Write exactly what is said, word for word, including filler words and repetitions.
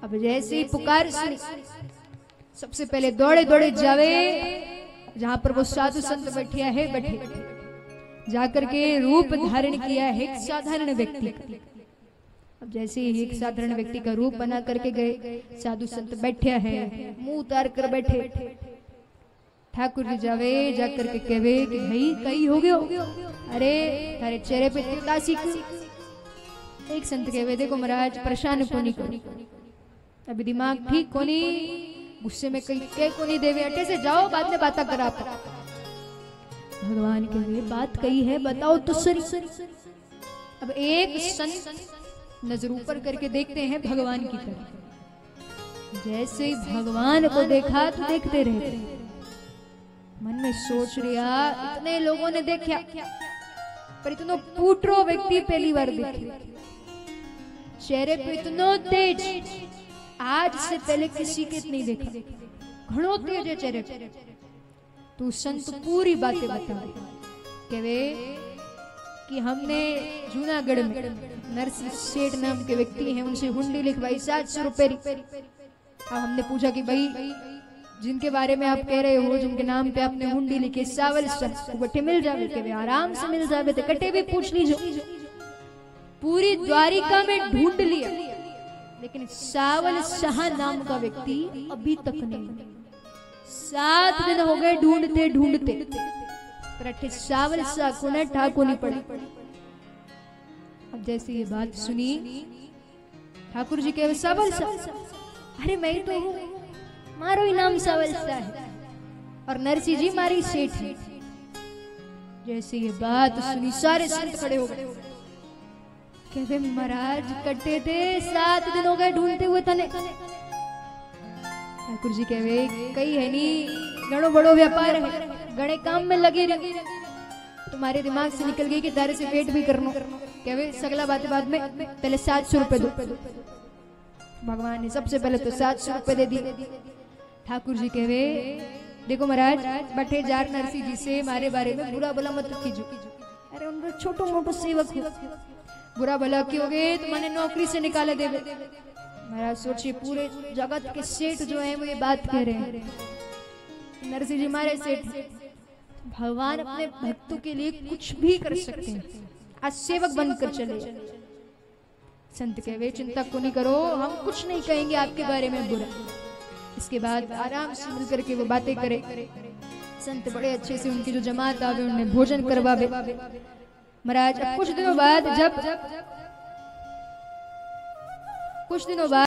अब जैसे ही पुकार सुनी, सबसे पहले दौड़े दौड़े जावे जहां पर वो साधु संत बैठिया है, बैठे जाकर के रूप धारण किया है एक साधारण व्यक्ति का। अब जैसे ही एक साधारण व्यक्ति का रूप बना करके गए, साधु संत बैठे हैं, मुंह उतार कर बैठे। ठाकुर जी जावे जाकर के कहवे कि भाई कहीं हो गयो, अरे थारे चेहरे पे उदासी। एक संत कहवे देखो महाराज परेशान कोनी कोनी, अभी दिमाग ठीक कोनी, गुस्से में कहीं कह कोनी देवे, अटे से जाओ बाद में बात करा। भगवान कहवे बात कही है बताओ तो सही। अब एक संत नजर ऊपर करके देखते हैं भगवान की तरफ, जैसे ही भगवान को देखा तो देखते रहते, मन में सोच रिया इतने लोगों ने देखा पर इतना पूटरो व्यक्ति पहली बार देखे, चेहरे पे इतना तेज, आज से पहले किसी के नहीं देखा, घणो तेज है चेहरे पे। तू संत पूरी बातें बता कहवे कि हमने जूनागढ़ में नरसिंह सेठ नाम के व्यक्ति हैं, उनसे हुंडी लिखवाई सात सौ रुपए। अब हमने पूछा कि भाई जिनके बारे में आप कह रहे हो, जिनके नाम पे आपने हुंडी लिखी सावल कट्टे मिल जावे, के आराम से मिल जावे, तो कट्टे भी पूछ लीजो। पूरी द्वारिका में ढूंढ लिया, लेकिन सावल शाह नाम का व्यक्ति अभी तक नहीं। सात दिन हो गए ढूंढते ढूंढते, पर सावल शाह को न ठाकुर नहीं पड़ी। अब जैसे ये बात सुनी, ठाकुर जी कहे सावल शाह, अरे मैं तो हूँ, मारो ही नाम सावल शाह है और नरसिंह जी मारी सेठ है। जैसे ये बात सुनी सारे संत खड़े हो गए, कहते महाराज कट्टे थे, सात दिन हो गए ढूंढते हुए तने। ठाकुर जी कहवे कई है नी, घणो बड़ो व्यापार है, घणे काम में लगे रहे, तुम्हारे दिमाग से निकल गई कि दारे से पेट भी करनो। कहवे सगला बातें बाद में, पहले सात सौ रुपए दो। भगवान ने सबसे पहले तो सात सौ रुपए दे दिए। ठाकुर जी कहवे देखो महाराज बैठे जार नरसिंह जी से मारे बारे में बुरा भला मत कीजो, अरे उनको छोटो मोटो सेवक हो, बुरा भला क्योंगे तो मैंने नौकरी से निकाले देवे। महाराज सोचिए पूरे जगत के सेठ जो है वो ये बात कह रहे हैं, नरसिंह जी मारे सेठ। भगवान अपने भक्तों के लिए कुछ भी कर सकते हैं, आज सेवक बनकर चले। संत कहवे चिंता को नहीं करो, हम कुछ नहीं कहेंगे आपके बारे में बुरा। इसके बाद आराम से मिलकर के वो बातें करे। संत बड़े अच्छे से उनकी जो जमात आवे उन्हें भोजन करवावे। महाराज अब कुछ दिनों बाद जब कुछ दिनों बाद